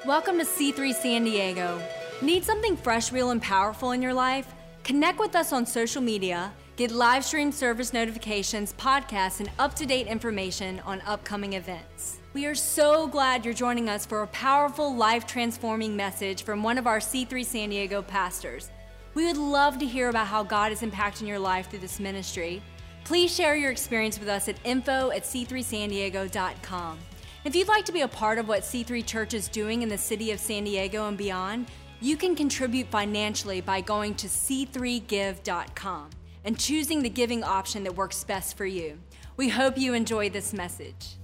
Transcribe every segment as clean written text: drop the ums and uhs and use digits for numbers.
Welcome to C3 San Diego. Need something fresh, real, and powerful in your life? Connect with us on social media, get live stream service notifications, podcasts, and up-to-date information on upcoming events. We are so glad you're joining us for a powerful, life-transforming message from one of our C3 San Diego pastors. We would love to hear about how God is impacting your life through this ministry. Please share your experience with us at info@c3sandiego.com. If you'd like to be a part of what C3 Church is doing in the city of San Diego and beyond, you can contribute financially by going to c3give.com and choosing the giving option that works best for you. We hope you enjoy this message.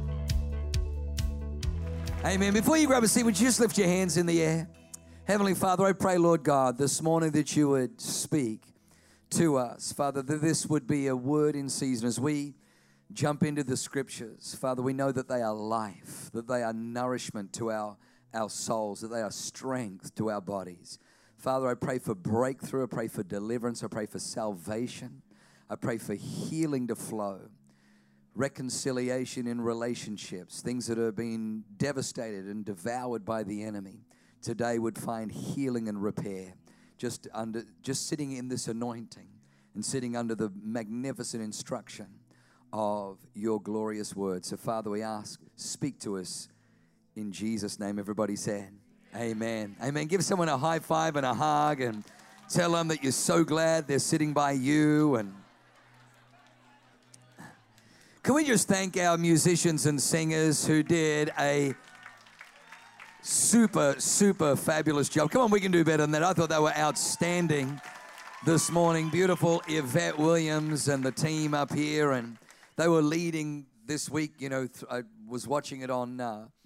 Amen. Before you grab a seat, would you just lift your hands in the air? Heavenly Father, I pray, Lord God, this morning that you would speak to us. Father, that this would be a word in season as we jump into the scriptures. Father, we know that they are life, that they are nourishment to our souls, that they are strength to our bodies. Father, I pray for breakthrough. I pray for deliverance. I pray for salvation. I pray for healing to flow, reconciliation in relationships, things that have been devastated and devoured by the enemy. Today would find healing and repair, just sitting in this anointing and sitting under the magnificent instruction of your glorious word. So, Father, we ask, speak to us in Jesus' name. Everybody said, amen. Amen. Give someone a high five and a hug and tell them that you're so glad they're sitting by you. And can we just thank our musicians and singers who did a super, super fabulous job. Come on, we can do better than that. I thought they were outstanding this morning. Beautiful Yvette Williams and the team up here, and they were leading this week. You know, I was watching it on,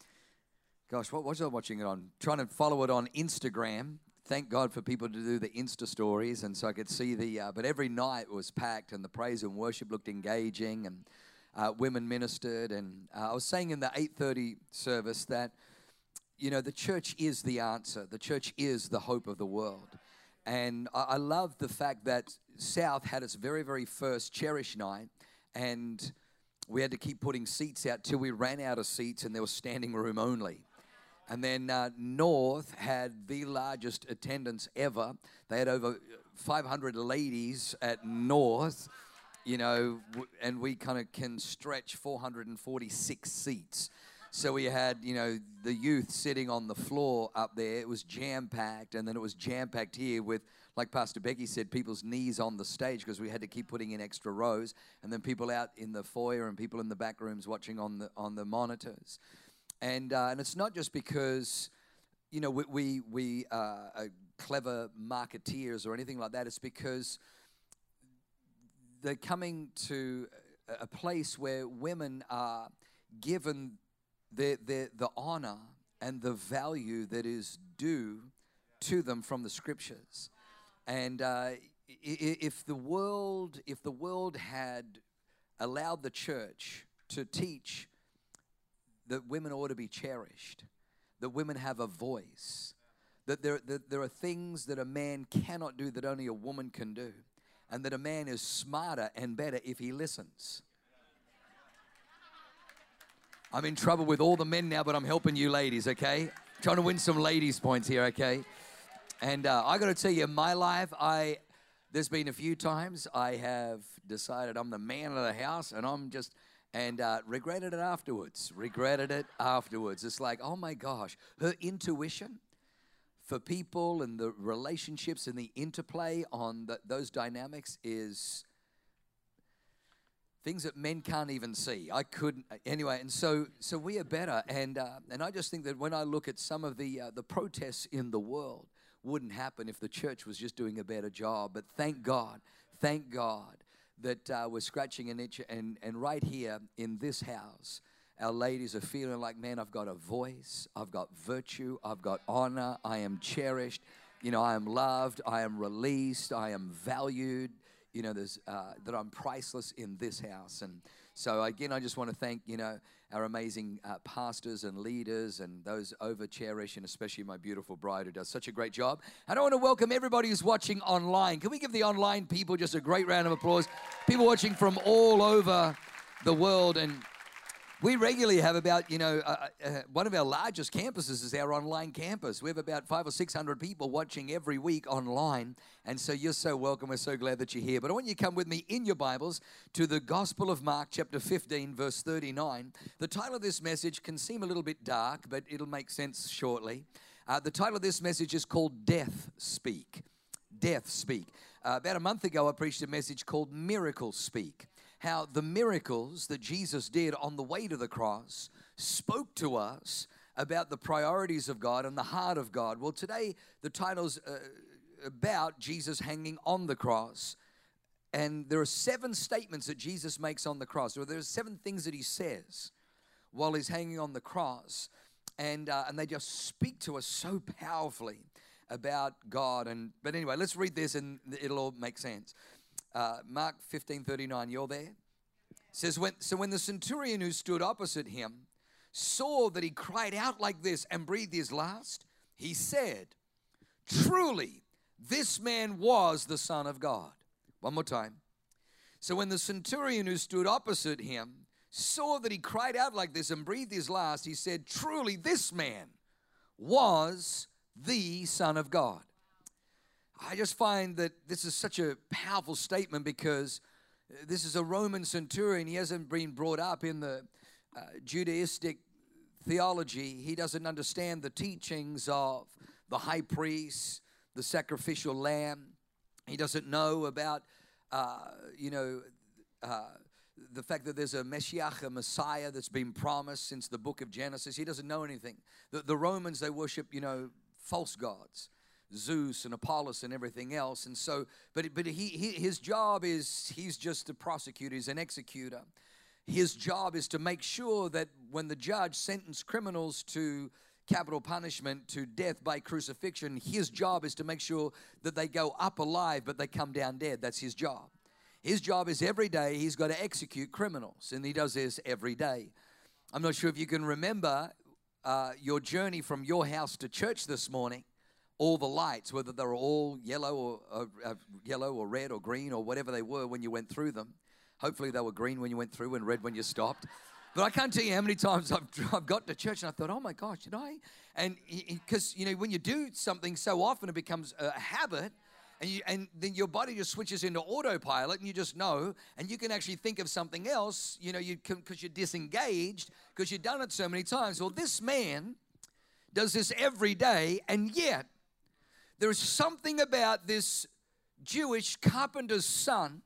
what was I watching it on? Trying to follow it on Instagram. Thank God for people to do the Insta stories, and so I could see but every night was packed, and the praise and worship looked engaging, and women ministered. And I was saying in the 8:30 service that, you know, the church is the answer. The church is the hope of the world. And I love the fact that South had its very, very first Cherish night, and we had to keep putting seats out till we ran out of seats and there was standing room only. And then North had the largest attendance ever. They had over 500 ladies at North, you know, and we kind of can stretch 446 seats. So we had, you know, the youth sitting on the floor up there. It was jam-packed, and then it was jam-packed here with, like Pastor Becky said, people's knees on the stage because we had to keep putting in extra rows, and then people out in the foyer and people in the back rooms watching on the monitors. And it's not just because, you know, we are clever marketeers or anything like that. It's because they're coming to a place where women are given the honor and the value that is due to them from the scriptures. And if the world had allowed the church to teach that women ought to be cherished, that women have a voice, that there are things that a man cannot do that only a woman can do, and that a man is smarter and better if he listens. I'm in trouble with all the men now, but I'm helping you ladies, okay? Trying to win some ladies' points here, okay? And I got to tell you, in my life, there's been a few times I have decided I'm the man of the house, and regretted it afterwards. It's like, oh my gosh, her intuition for people and the relationships and the interplay on those dynamics is things that men can't even see. I couldn't anyway, and so we are better. And I just think that when I look at some of the protests in the world, wouldn't happen if the church was just doing a better job. But thank God that we're scratching an itch, and right here in this house, our ladies are feeling like, man, I've got a voice, I've got virtue, I've got honor, I am cherished, you know, I am loved, I am released, I am valued. You know, that I'm priceless in this house. And so, again, I just want to thank, you know, our amazing pastors and leaders and those over Cherish, and especially my beautiful bride who does such a great job. And I want to welcome everybody who's watching online. Can we give the online people just a great round of applause? People watching from all over the world. And We regularly have about, one of our largest campuses is our online campus. We have about 500 or 600 people watching every week online. And so you're so welcome. We're so glad that you're here. But I want you to come with me in your Bibles to the Gospel of Mark, chapter 15, verse 39. The title of this message can seem a little bit dark, but it'll make sense shortly. The title of this message is called Death Speak. Death Speak. About a month ago, I preached a message called Miracle Speak. How the miracles that Jesus did on the way to the cross spoke to us about the priorities of God and the heart of God. Well, today the title's about Jesus hanging on the cross. And there are 7 statements that Jesus makes on the cross. Or there are 7 things that he says while he's hanging on the cross. And they just speak to us so powerfully about God. But anyway, let's read this and it'll all make sense. Mark 15:39, you're there? It says, when the centurion who stood opposite him saw that he cried out like this and breathed his last, he said, truly, this man was the Son of God. One more time. So when the centurion who stood opposite him saw that he cried out like this and breathed his last, he said, truly, this man was the Son of God. I just find that this is such a powerful statement because this is a Roman centurion. He hasn't been brought up in the Judaistic theology. He doesn't understand the teachings of the high priest, the sacrificial lamb. He doesn't know about, the fact that there's a Messiah, a Messiah that's been promised since the book of Genesis. He doesn't know anything. The Romans, they worship, false gods. Zeus and Apollos and everything else. And so, but his job is, he's just a prosecutor, he's an executor. His job is to make sure that when the judge sentenced criminals to capital punishment, to death by crucifixion, his job is to make sure that they go up alive, but they come down dead. That's his job. His job is every day he's got to execute criminals, and he does this every day. I'm not sure if you can remember your journey from your house to church this morning. All the lights, whether they were all yellow or red or green or whatever they were when you went through them. Hopefully they were green when you went through and red when you stopped. But I can't tell you how many times I've got to church and I thought, oh my gosh, did I? And because, when you do something so often, it becomes a habit. And then your body just switches into autopilot and you just know. And you can actually think of something else, because you're disengaged because you've done it so many times. Well, this man does this every day, and yet there is something about this Jewish carpenter's son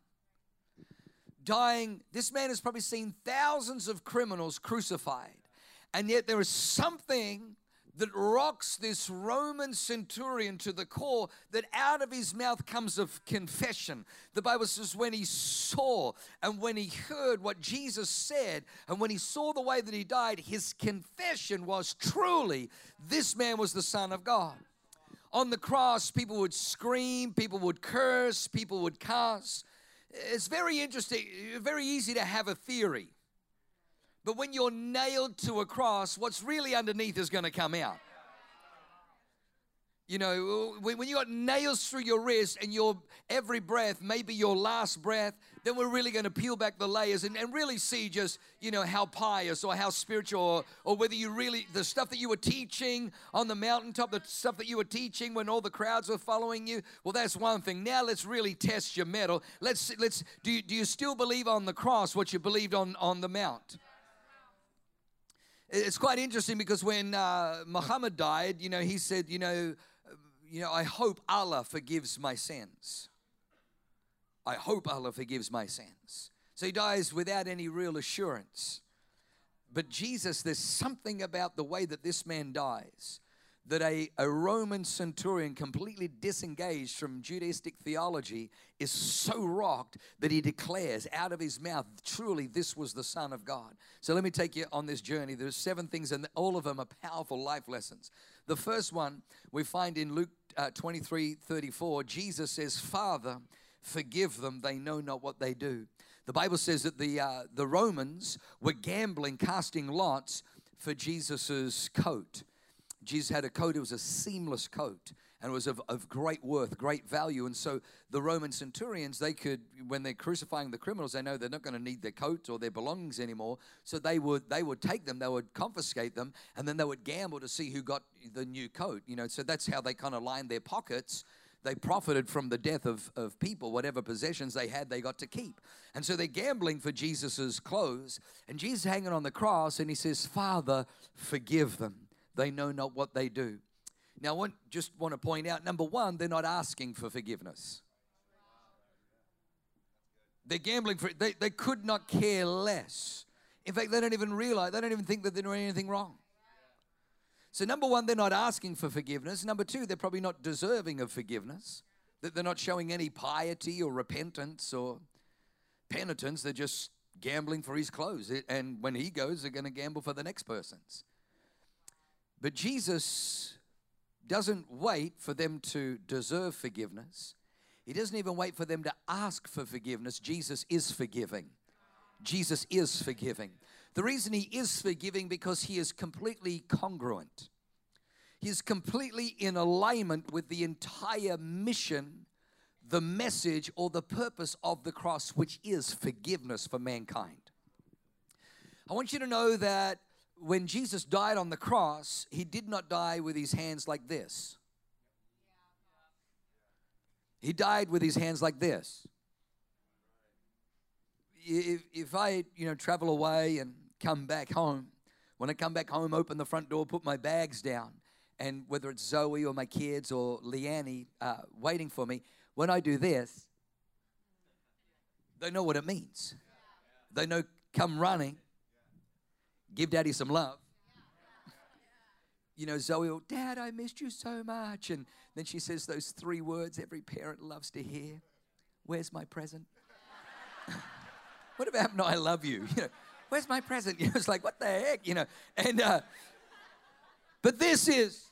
dying. This man has probably seen thousands of criminals crucified. And yet there is something that rocks this Roman centurion to the core, that out of his mouth comes a confession. The Bible says when he saw and when he heard what Jesus said and when he saw the way that he died, his confession was truly, this man was the Son of God. On the cross, people would scream, people would curse, people would cuss. It's very interesting, very easy to have a theory. But when you're nailed to a cross, what's really underneath is going to come out. When you got nails through your wrist and your every breath, maybe your last breath, then we're really going to peel back the layers and really see just, how pious or how spiritual or whether you really, the stuff that you were teaching on the mountaintop, the stuff that you were teaching when all the crowds were following you, well, that's one thing. Now let's really test your mettle. Do you still believe on the cross what you believed on the mount? It's quite interesting because when Muhammad died, he said, I hope Allah forgives my sins. I hope Allah forgives my sins. So he dies without any real assurance. But Jesus, there's something about the way that this man dies that a Roman centurion completely disengaged from Judaistic theology is so rocked that he declares out of his mouth, truly this was the Son of God. So let me take you on this journey. There's 7 things and all of them are powerful life lessons. The first one we find in Luke 23:34. Jesus says, Father, forgive them, they know not what they do. The Bible says that the Romans were gambling, casting lots for Jesus's coat. Jesus had a coat, it was a seamless coat. and it was of great worth, great value. And so the Roman centurions, they could, when they're crucifying the criminals, they know they're not going to need their coat or their belongings anymore. So they would take them, they would confiscate them, and then they would gamble to see who got the new coat. So that's how they kind of lined their pockets. They profited from the death of people. Whatever possessions they had, they got to keep. And so they're gambling for Jesus's clothes. And Jesus is hanging on the cross, and he says, Father, forgive them. They know not what they do. Now, I just want to point out, number one, they're not asking for forgiveness. They're gambling for it. They could not care less. In fact, they don't even realize, they don't even think that they're doing anything wrong. So number one, they're not asking for forgiveness. Number two, they're probably not deserving of forgiveness. That they're not showing any piety or repentance or penitence. They're just gambling for his clothes. And when he goes, they're going to gamble for the next person's. But Jesus doesn't wait for them to deserve forgiveness. He doesn't even wait for them to ask for forgiveness. Jesus is forgiving. Jesus is forgiving. The reason he is forgiving because he is completely congruent. He is completely in alignment with the entire mission, the message, or the purpose of the cross, which is forgiveness for mankind. I want you to know that when Jesus died on the cross, he did not die with his hands like this. He died with his hands like this. If I, travel away and come back home, when I come back home, open the front door, put my bags down, and whether it's Zoe or my kids or Leanne waiting for me, when I do this, they know what it means. They know, come running, give Daddy some love. Zoe will, Dad, I missed you so much. And then she says those 3 words every parent loves to hear. Where's my present? What about no, I love you? Where's my present? It's like, what the heck? And but this is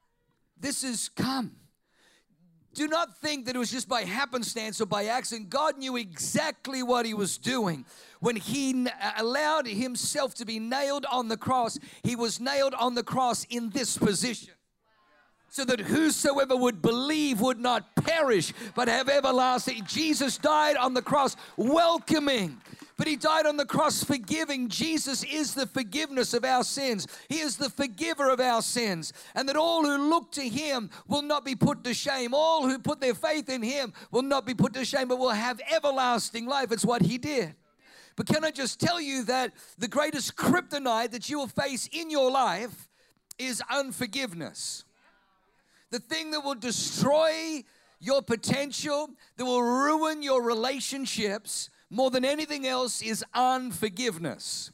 come. Do not think that it was just by happenstance or by accident. God knew exactly what he was doing. When he allowed himself to be nailed on the cross, he was nailed on the cross in this position. So that whosoever would believe would not perish, but have everlasting. Jesus died on the cross welcoming, but he died on the cross forgiving. Jesus is the forgiveness of our sins. He is the forgiver of our sins. And that all who look to him will not be put to shame. All who put their faith in him will not be put to shame, but will have everlasting life. It's what he did. But can I just tell you that the greatest kryptonite that you will face in your life is unforgiveness. The thing that will destroy your potential, that will ruin your relationships more than anything else is unforgiveness.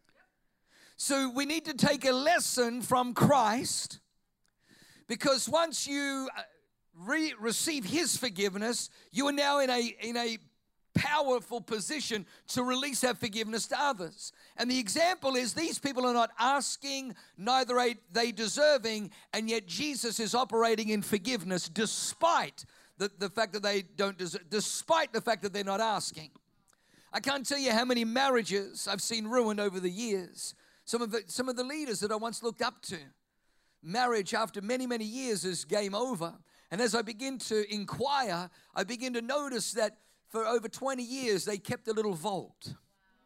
So we need to take a lesson from Christ, because once you receive his forgiveness, you are now in a powerful position to release that forgiveness to others. And the example is these people are not asking, neither are they deserving, and yet Jesus is operating in forgiveness despite the fact that they don't deserve, despite the fact that they're not asking. I can't tell you how many marriages I've seen ruined over the years. Some of the leaders that I once looked up to. Marriage after many, many years is game over. And as I begin to inquire, I begin to notice that for over 20 years, they kept a little vault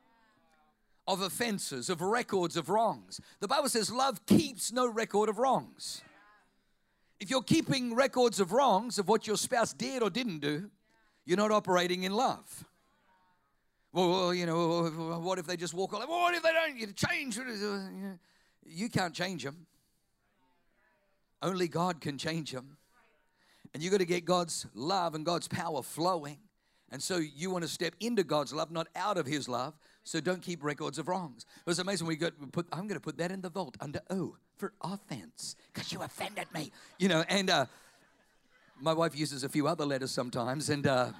of offenses, of records of wrongs. The Bible says love keeps no record of wrongs. If you're keeping records of wrongs, of what your spouse did or didn't do, you're not operating in love. Well, what if they just walk away? Well, what if they don't change? You can't change them. Only God can change them. And you got to get God's love and God's power flowing. And so you want to step into God's love, not out of his love. So don't keep records of wrongs. It was amazing. I'm going to put that in the vault under O for offense because you offended me. And my wife uses a few other letters sometimes. But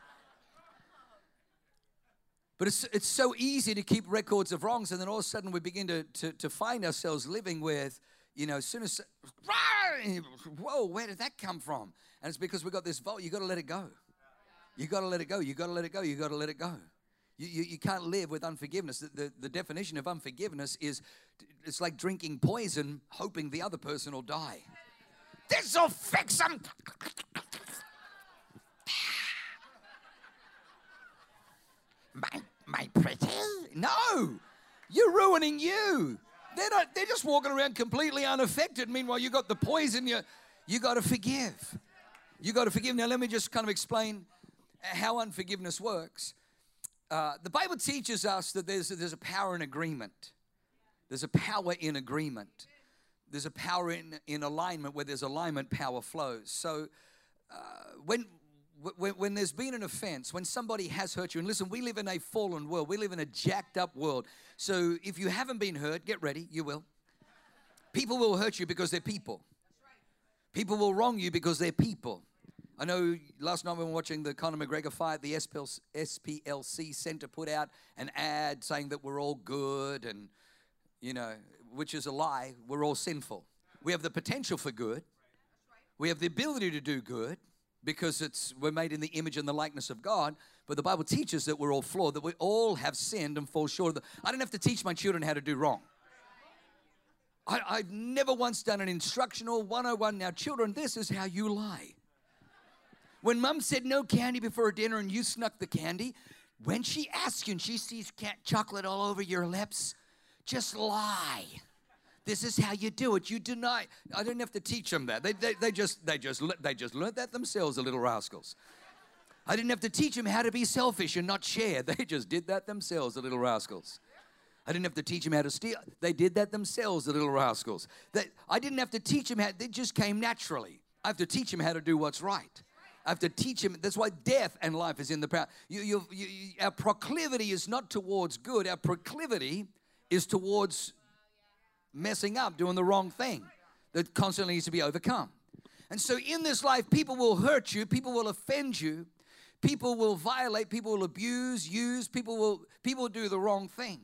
it's so easy to keep records of wrongs. And then all of a sudden we begin to find ourselves living with, as soon as, whoa, where did that come from? And it's because we got this vault. You got to let it go. You got to let it go. You got to let it go. You got to let it go. You can't live with unforgiveness. The definition of unforgiveness is it's like drinking poison, hoping the other person will die. This'll fix them. My pretty. No, you're ruining you. They're just walking around completely unaffected. Meanwhile, you got the poison. You got to forgive. You got to forgive. Now, let me just kind of explain how unforgiveness works. The Bible teaches us that there's a power in agreement. There's a power in agreement. There's a power in alignment. Where there's alignment, power flows. So when there's been an offense, when somebody has hurt you, and listen, we live in a fallen world. We live in a jacked up world. So if you haven't been hurt, get ready, you will. People will hurt you because they're people. People will wrong you because they're people. I know last night when we were watching the Conor McGregor fight, the SPLC Center put out an ad saying that we're all good and, which is a lie. We're all sinful. We have the potential for good. We have the ability to do good because we're made in the image and the likeness of God. But the Bible teaches that we're all flawed, that we all have sinned and fall short of I don't have to teach my children how to do wrong. I've never once done an instructional 101. Now, children, this is how you lie. When mom said no candy before dinner and you snuck the candy, when she asks you and she sees chocolate all over your lips, just lie. This is how you do it. You deny. I didn't have to teach them that. They just learned that themselves, the little rascals. I didn't have to teach them how to be selfish and not share. They just did that themselves, the little rascals. I didn't have to teach them how to steal. They did that themselves, the little rascals. I didn't have to teach them how. They just came naturally. I have to teach them how to do what's right. I have to teach him. That's why death and life is in the power. Our proclivity is not towards good. Our proclivity is towards messing up, doing the wrong thing that constantly needs to be overcome. And so in this life, people will hurt you. People will offend you. People will violate. People will abuse, use. People will do the wrong thing.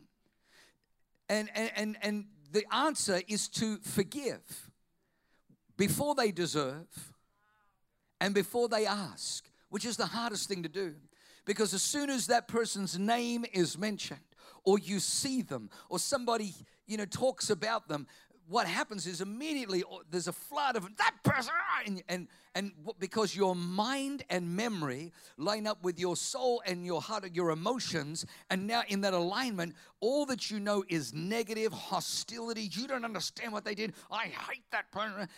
And the answer is to forgive before they deserve and before they ask, which is the hardest thing to do. Because as soon as that person's name is mentioned, or you see them, or somebody, talks about them, what happens is immediately there's a flood of that person, and because your mind and memory line up with your soul and your heart and your emotions, and now in that alignment, all that you know is negative hostility. You don't understand what they did. I hate that person,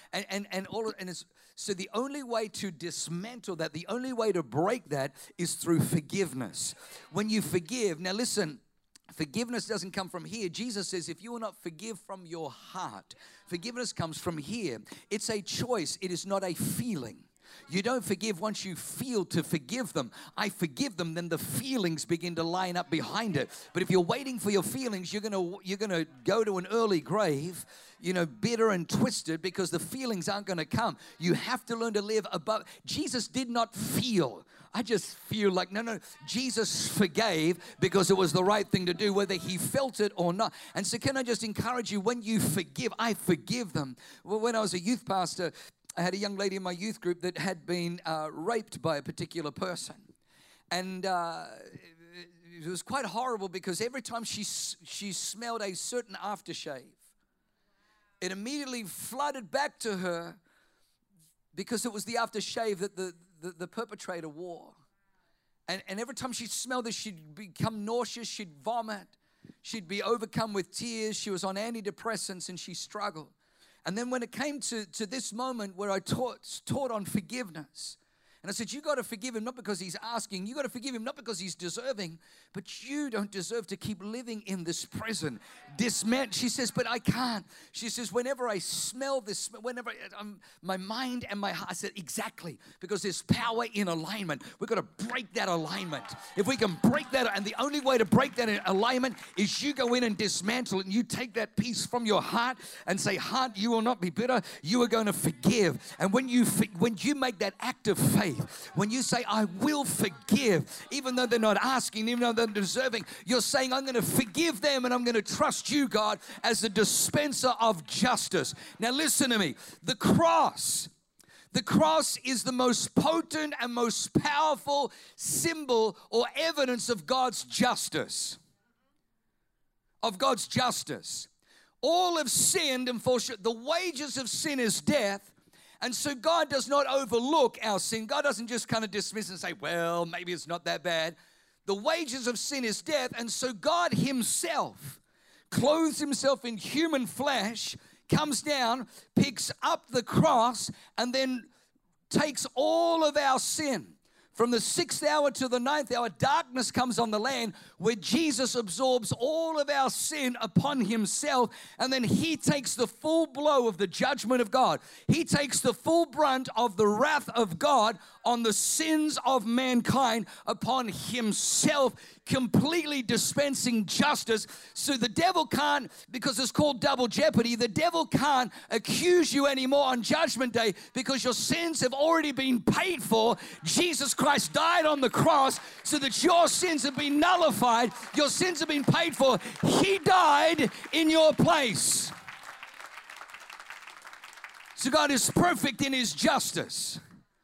so the only way to dismantle that, the only way to break that, is through forgiveness. When you forgive, now listen. Forgiveness doesn't come from here. Jesus says, if you will not forgive from your heart, forgiveness comes from here. It's a choice. It is not a feeling. You don't forgive once you feel to forgive them. I forgive them, then the feelings begin to line up behind it. But if you're waiting for your feelings, you're gonna go to an early grave, bitter and twisted, because the feelings aren't going to come. You have to learn to live above. Jesus did not feel. I just feel like, no. Jesus forgave because it was the right thing to do, whether he felt it or not. And so can I just encourage you, when you forgive, I forgive them. Well, when I was a youth pastor, I had a young lady in my youth group that had been raped by a particular person. And it was quite horrible because every time she smelled a certain aftershave, it immediately flooded back to her because it was the aftershave that the perpetrator wore. And every time she smelled this, she'd become nauseous, she'd vomit, she'd be overcome with tears, she was on antidepressants and she struggled. And then when it came to this moment where I taught on forgiveness, and I said, you got to forgive him not because he's asking, you got to forgive him not because he's deserving, but you don't deserve to keep living in this prison. She says, but I can't. She says, whenever I smell this, whenever my mind and my heart, I said, exactly, because there's power in alignment. We've got to break that alignment. If we can break that, and the only way to break that alignment is you go in and dismantle it, and you take that piece from your heart and say, heart, you will not be bitter. You are going to forgive. And when you make that act of faith, when you say, I will forgive, even though they're not asking, even though they're deserving, you're saying, I'm going to forgive them and I'm going to trust you, God, as the dispenser of justice. Now listen to me. The cross is the most potent and most powerful symbol or evidence of God's justice. Of God's justice. All have sinned and fall short. The wages of sin is death, And so God does not overlook our sin. God doesn't just kind of dismiss and say, well, maybe it's not that bad. The wages of sin is death. And so God himself clothes himself in human flesh, comes down, picks up the cross, and then takes all of our sin. From the 6th hour to the 9th hour, darkness comes on the land where Jesus absorbs all of our sin upon himself, and then he takes the full blow of the judgment of God. He takes the full brunt of the wrath of God on the sins of mankind upon himself, completely dispensing justice. So the devil can't, because it's called double jeopardy, the devil can't accuse you anymore on Judgment Day because your sins have already been paid for. Jesus Christ died on the cross so that your sins have been nullified. Your sins have been paid for. He died in your place. So God is perfect in his justice.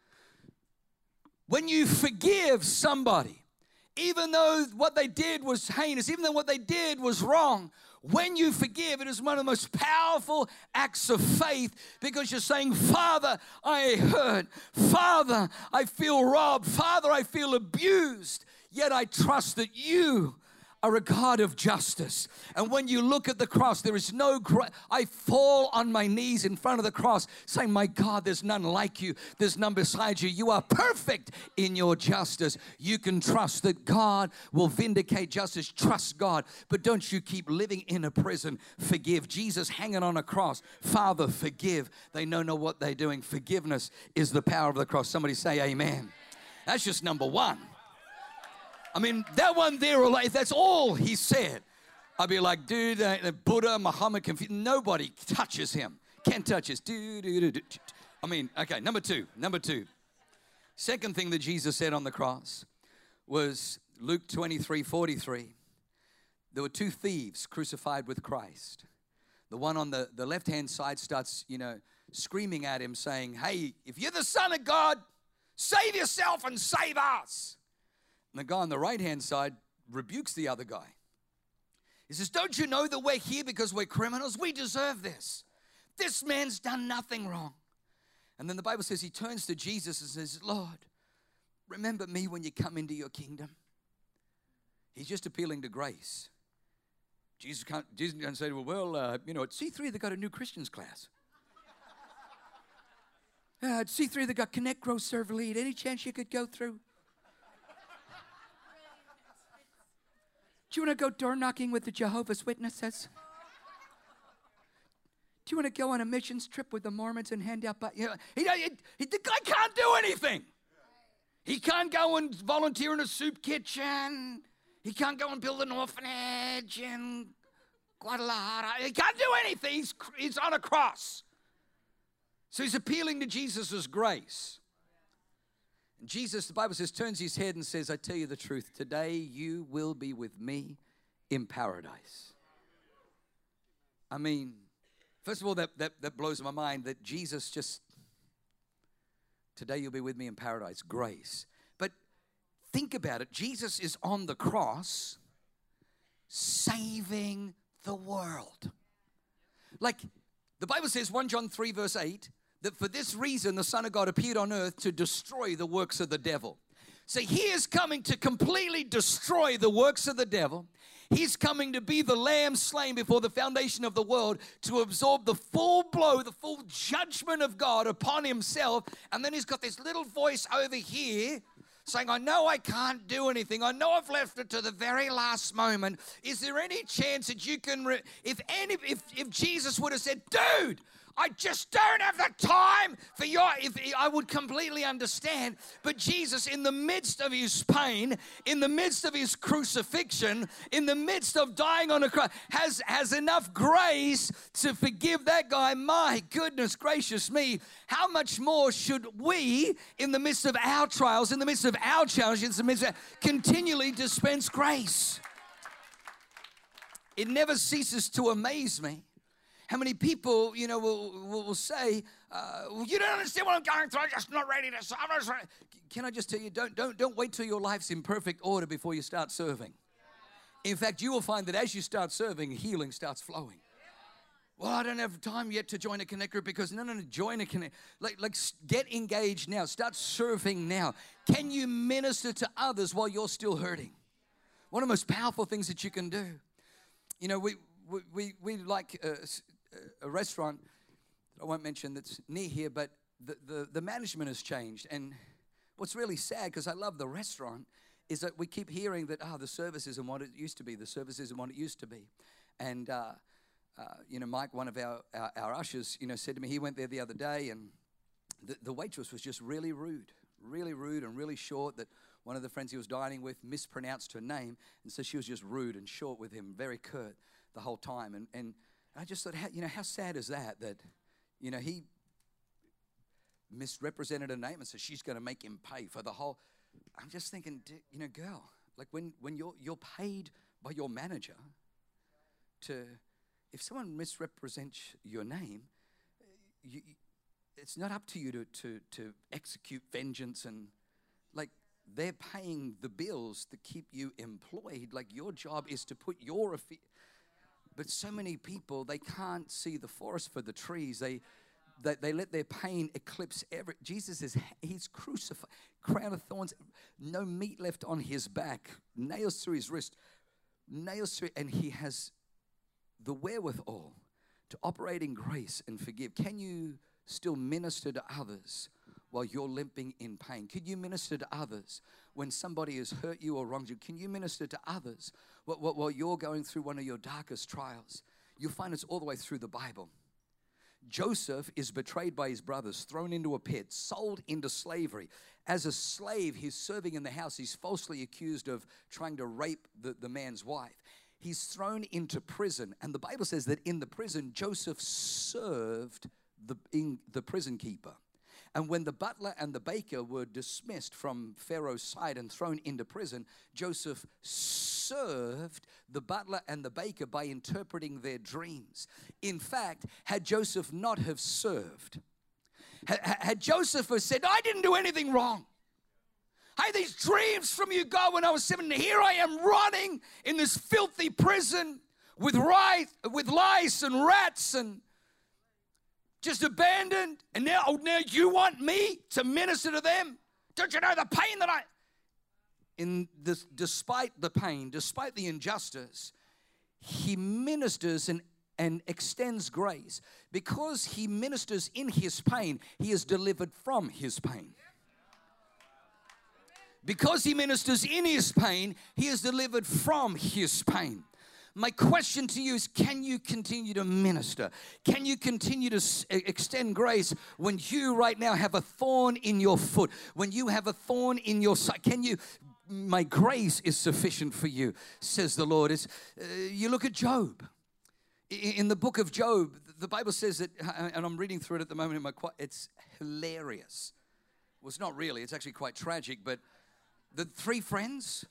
When you forgive somebody, even though what they did was heinous, even though what they did was wrong, when you forgive, it is one of the most powerful acts of faith, because you're saying, Father, I hurt. Father, I feel robbed. Father, I feel abused. Yet I trust that you are a God of justice. And when you look at the cross, there is no I fall on my knees in front of the cross saying, my God, there's none like you. There's none beside you. You are perfect in your justice. You can trust that God will vindicate justice. Trust God. But don't you keep living in a prison. Forgive. Jesus hanging on a cross. Father, forgive. They know not what they're doing. Forgiveness is the power of the cross. Somebody say amen. That's just number one. I mean, that one there, if that's all he said, I'd be like, dude, Buddha, Muhammad, nobody touches him. Can't touch us. I mean, okay, number two. Second thing that Jesus said on the cross was Luke 23:43. There were two thieves crucified with Christ. The one on the left-hand side starts, screaming at him saying, hey, if you're the Son of God, save yourself and save us. And the guy on the right-hand side rebukes the other guy. He says, don't you know that we're here because we're criminals? We deserve this. This man's done nothing wrong. And then the Bible says he turns to Jesus and says, Lord, remember me when you come into your kingdom. He's just appealing to grace. Jesus can't say to him, well, at C3 they got a new Christians class. At C3 they got Connect, Grow, Serve, Lead. Any chance you could go through? Do you want to go door knocking with the Jehovah's Witnesses? Do you want to go on a missions trip with the Mormons and hand out? The guy can't do anything. He can't go and volunteer in a soup kitchen. He can't go and build an orphanage in Guadalajara. He can't do anything. He's on a cross. So he's appealing to Jesus' grace. And Jesus, the Bible says, turns his head and says, I tell you the truth, today you will be with me in paradise. I mean, first of all, that blows my mind that Jesus just, today you'll be with me in paradise, grace. But think about it. Jesus is on the cross saving the world. Like the Bible says, 1 John 3 verse 8, that for this reason the Son of God appeared on earth to destroy the works of the devil. So he is coming to completely destroy the works of the devil. He's coming to be the lamb slain before the foundation of the world to absorb the full blow, the full judgment of God upon himself. And then he's got this little voice over here saying, I know I can't do anything. I know I've left it to the very last moment. Is there any chance that you can, if Jesus would have said, dude, I just don't have the time for I would completely understand. But Jesus, in the midst of his pain, in the midst of his crucifixion, in the midst of dying on a cross, has enough grace to forgive that guy. My goodness gracious me, how much more should we, in the midst of our trials, in the midst of our challenges, in the midst of continually dispense grace? It never ceases to amaze me how many people, will say, you don't understand what I'm going through. I'm just not ready to serve. Can I just tell you, don't wait till your life's in perfect order before you start serving. In fact, you will find that as you start serving, healing starts flowing. Well, I don't have time yet to join a connect group because no, join a connect. Like get engaged now. Start serving now. Can you minister to others while you're still hurting? One of the most powerful things that you can do. You know, we like a restaurant, I won't mention, that's near here, but the management has changed. And what's really sad, because I love the restaurant, is that we keep hearing that, the service isn't what it used to be. The service isn't what it used to be. And, you know, Mike, one of our ushers, you know, said to me, he went there the other day, and the waitress was just really rude and really short, that one of the friends he was dining with mispronounced her name, and so she was just rude and short with him, very curt the whole time. And I just thought, how sad is that, you know, he misrepresented her name, and so she's going to make him pay for the whole. I'm just thinking, you know, girl, like when you're paid by your manager if someone misrepresents your name, it's not up to you to execute vengeance, and like they're paying the bills to keep you employed. Like your job is to put your but so many people, they can't see the forest for the trees. They let their pain eclipse Jesus is, he's crucified, crown of thorns, no meat left on his back, nails through his wrist, and he has the wherewithal to operate in grace and forgive. Can you still minister to others while you're limping in pain? Could you minister to others when somebody has hurt you or wronged you? Can you minister to others while you're going through one of your darkest trials? You'll find it's all the way through the Bible. Joseph is betrayed by his brothers, thrown into a pit, sold into slavery. As a slave, he's serving in the house. He's falsely accused of trying to rape the man's wife. He's thrown into prison, and the Bible says that in the prison, Joseph served the prison keeper. And when the butler and the baker were dismissed from Pharaoh's side and thrown into prison, Joseph served the butler and the baker by interpreting their dreams. In fact, had Joseph not have served, had Joseph have said, I didn't do anything wrong. I had these dreams from you, God, when I was 7, and here I am running in this filthy prison with lice and rats and just abandoned, and now you want me to minister to them? Don't you know the pain that despite the pain, despite the injustice, he ministers and extends grace. Because he ministers in his pain, he is delivered from his pain. Because he ministers in his pain, he is delivered from his pain. My question to you is, can you continue to minister? Can you continue to extend grace when you right now have a thorn in your foot? When you have a thorn in your side? My grace is sufficient for you, says the Lord. You look at Job. In the book of Job, the Bible says that, and I'm reading through it at the moment, it's hilarious. Well, it's not really. It's actually quite tragic, but the 3 friends,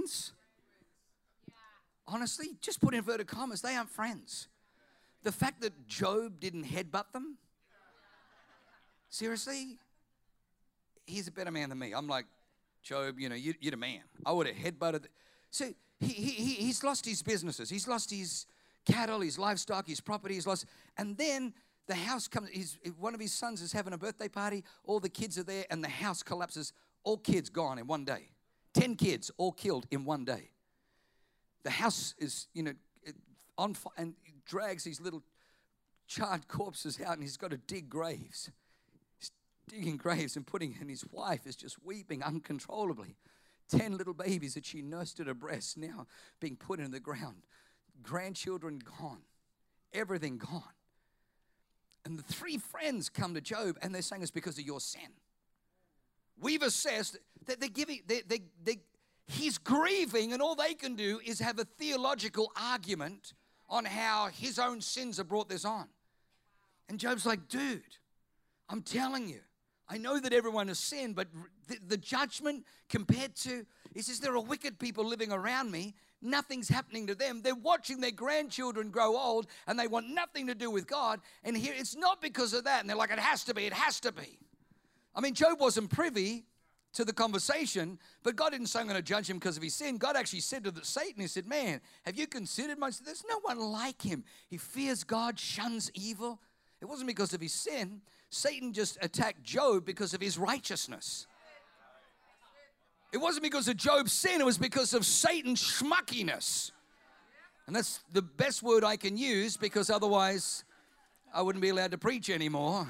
honestly, just put inverted commas, they aren't friends. The fact that Job didn't headbutt them, seriously, he's a better man than me. I'm like, Job, you know, you're the man. I would have headbutted. So he's lost his businesses. He's lost his cattle, his livestock, his property. He's lost. And then the house comes, one of his sons is having a birthday party. All the kids are there, and the house collapses. All kids gone in one day. 10 kids all killed in one day. The house is, you know, on fire, and he drags these little charred corpses out, and he's got to dig graves. He's digging graves and his wife is just weeping uncontrollably. 10 little babies that she nursed at her breast now being put in the ground. Grandchildren gone. Everything gone. And the 3 friends come to Job, and they're saying it's because of your sin. We've assessed that they're giving, he's grieving, and all they can do is have a theological argument on how his own sins have brought this on. And Job's like, dude, I'm telling you, I know that everyone has sinned, but the judgment compared to, he says, there are wicked people living around me. Nothing's happening to them. They're watching their grandchildren grow old, and they want nothing to do with God. And here, it's not because of that. And they're like, it has to be. I mean, Job wasn't privy to the conversation, but God didn't say, I'm going to judge him because of his sin. God actually said to Satan, he said, man, have you considered my sin? There's no one like him. He fears God, shuns evil. It wasn't because of his sin. Satan just attacked Job because of his righteousness. It wasn't because of Job's sin. It was because of Satan's schmuckiness. And that's the best word I can use, because otherwise I wouldn't be allowed to preach anymore.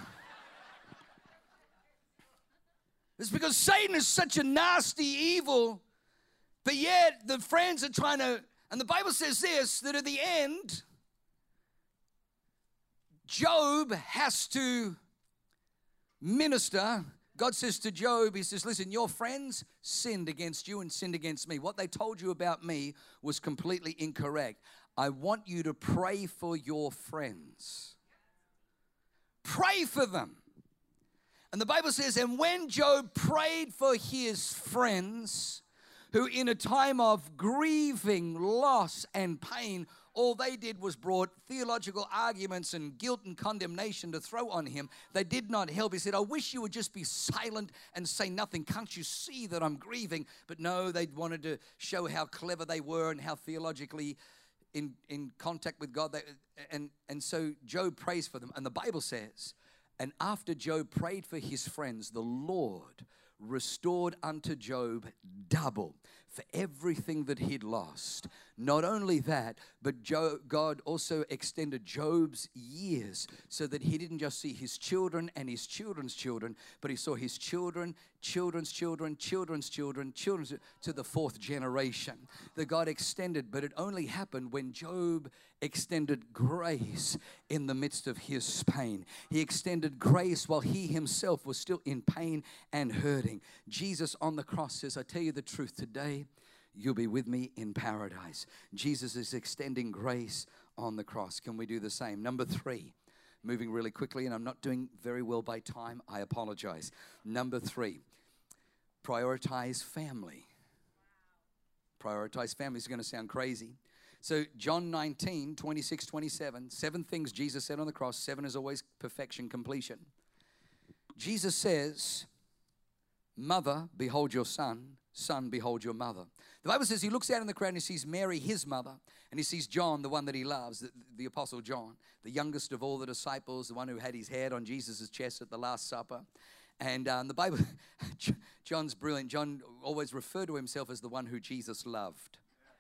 It's because Satan is such a nasty evil, but yet the friends are trying to, and the Bible says this, that at the end, Job has to minister. God says to Job, he says, listen, your friends sinned against you and sinned against me. What they told you about me was completely incorrect. I want you to pray for your friends. Pray for them. And the Bible says, and when Job prayed for his friends, who in a time of grieving, loss, and pain, all they did was brought theological arguments and guilt and condemnation to throw on him. They did not help. He said, I wish you would just be silent and say nothing. Can't you see that I'm grieving? But no, they wanted to show how clever they were and how theologically in contact with God. And so Job prays for them. And the Bible says, and after Job prayed for his friends, the Lord restored unto Job double for everything that he'd lost. Not only that, but God also extended Job's years so that he didn't just see his children and his children's children, but he saw his children, children's children, children's children, children's, to the fourth generation. That God extended, but it only happened when Job extended grace in the midst of his pain. He extended grace while he himself was still in pain and hurting. Jesus on the cross says, I tell you the truth, today you'll be with me in paradise. Jesus is extending grace on the cross. Can we do the same? Number 3, moving really quickly, and I'm not doing very well by time. I apologize. Number 3, prioritize family. Prioritize family is going to sound crazy. So John 19, 26, 27, 7 things Jesus said on the cross. 7 is always perfection, completion. Jesus says, mother, behold your son. Son, behold your mother. The Bible says he looks out in the crowd and he sees Mary, his mother, and he sees John, the one that he loves, the Apostle John, the youngest of all the disciples, the one who had his head on Jesus' chest at the Last Supper. And the Bible, John's brilliant. John always referred to himself as the one who Jesus loved.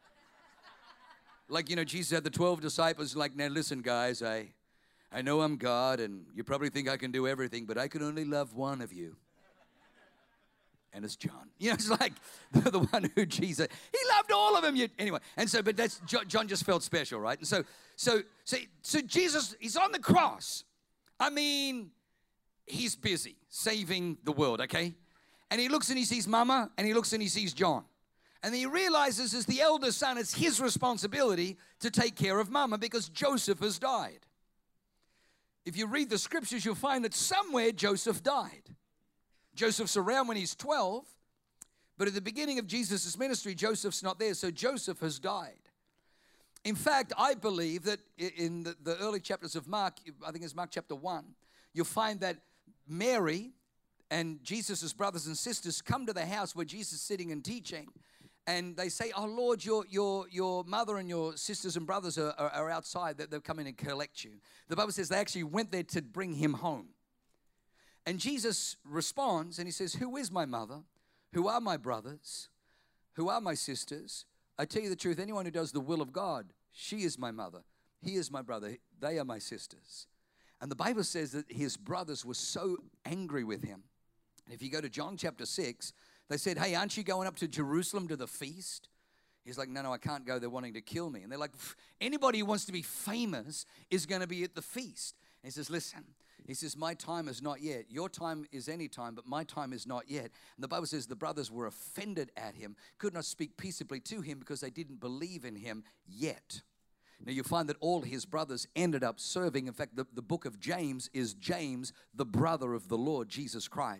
Like, Jesus had the 12 disciples, like, now listen, guys, I know I'm God, and you probably think I can do everything, but I can only love one of you. And it's John. It's like the one who Jesus, he loved all of them. Anyway, and so, but that's, John just felt special, right? And so Jesus, he's on the cross. I mean, he's busy saving the world, okay? And he looks and he sees Mama, and he looks and he sees John. And he realizes as the elder son, it's his responsibility to take care of Mama because Joseph has died. If you read the scriptures, you'll find that somewhere Joseph died. Joseph's around when he's 12, but at the beginning of Jesus' ministry, Joseph's not there, so Joseph has died. In fact, I believe that in the early chapters of Mark, I think it's Mark chapter 1, you'll find that Mary and Jesus' brothers and sisters come to the house where Jesus is sitting and teaching, and they say, oh, Lord, your mother and your sisters and brothers are outside, that they've come in and collect you. The Bible says they actually went there to bring him home. And Jesus responds and he says, who is my mother? Who are my brothers? Who are my sisters? I tell you the truth, anyone who does the will of God, she is my mother. He is my brother. They are my sisters. And the Bible says that his brothers were so angry with him. If you go to John chapter 6, they said, hey, aren't you going up to Jerusalem to the feast? He's like, no, I can't go. They're wanting to kill me. And they're like, anybody who wants to be famous is going to be at the feast. And he says, listen. He says, my time is not yet. Your time is any time, but my time is not yet. And the Bible says the brothers were offended at him, could not speak peaceably to him because they didn't believe in him yet. Now you find that all his brothers ended up serving. In fact, the book of James is James, the brother of the Lord Jesus Christ.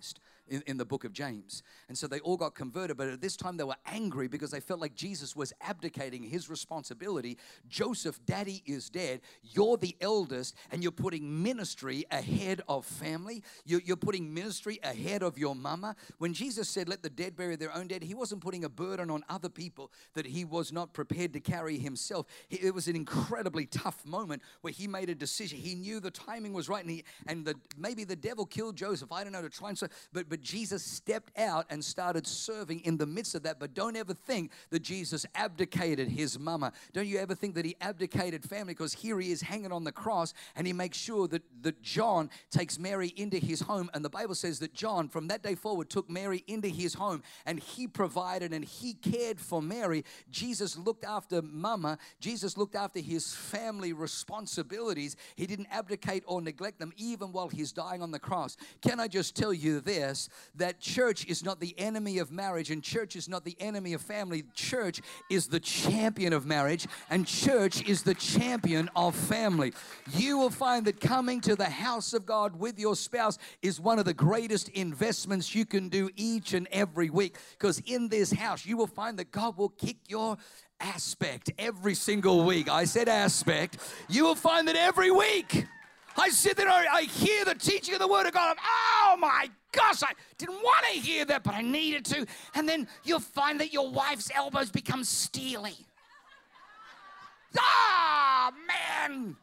in the book of James. And so they all got converted, but at this time they were angry because they felt like Jesus was abdicating his responsibility. Joseph, daddy is dead. You're the eldest, and you're putting ministry ahead of family. You're putting ministry ahead of your mama. When Jesus said, let the dead bury their own dead, he wasn't putting a burden on other people that he was not prepared to carry himself. It was an incredibly tough moment where he made a decision. He knew the timing was right, and maybe the devil killed Joseph. I don't know, to try and but Jesus stepped out and started serving in the midst of that. But don't ever think that Jesus abdicated his mama. Don't you ever think that he abdicated family, because here he is hanging on the cross, and he makes sure that John takes Mary into his home. And the Bible says that John, from that day forward, took Mary into his home, and he provided and he cared for Mary. Jesus looked after mama. Jesus looked after his family responsibilities. He didn't abdicate or neglect them, even while he's dying on the cross. Can I just tell you this, that church is not the enemy of marriage, and church is not the enemy of family. Church is the champion of marriage, and church is the champion of family. You will find that coming to the house of God with your spouse is one of the greatest investments you can do each and every week, because in this house you will find that God will kick your aspect every single week. I said aspect. You will find that every week I sit there, I hear the teaching of the Word of God. Oh my gosh, I didn't want to hear that, but I needed to. And then you'll find that your wife's elbows become steely. Ah, man.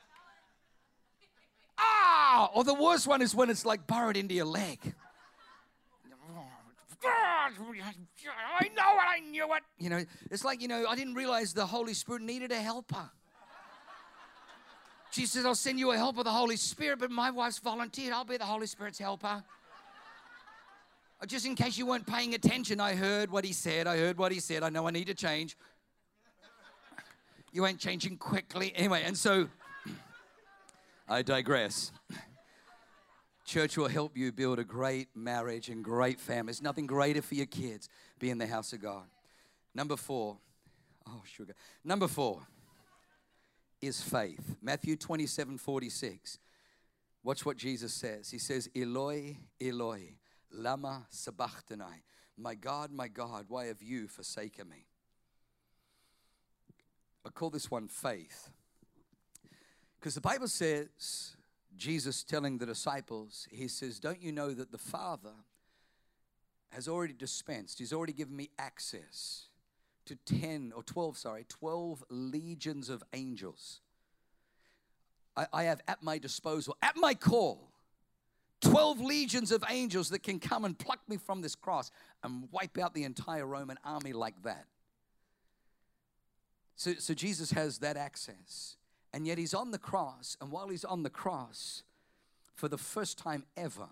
Ah, or the worst one is when it's like burrowed into your leg. I know it, I knew it. You know, it's like, I didn't realize the Holy Spirit needed a helper. She says, I'll send you a helper, the Holy Spirit, but my wife's volunteered. I'll be the Holy Spirit's helper. Just in case you weren't paying attention, I heard what he said. I know I need to change. You ain't changing quickly. Anyway, and so I digress. Church will help you build a great marriage and great family. There's nothing greater for your kids. Be in the house of God. Number 4. Oh, sugar. Number 4. Is faith. Matthew 27:46. Watch what Jesus says. He says, Eloi, Eloi, lama sabachthani. My God, why have you forsaken me? I call this one faith, because the Bible says, Jesus telling the disciples, he says, don't you know that the Father has already dispensed, he's already given me access to 12 legions of angels. I have at my disposal, at my call, 12 legions of angels that can come and pluck me from this cross and wipe out the entire Roman army like that. So Jesus has that access. And yet he's on the cross, and while he's on the cross, for the first time ever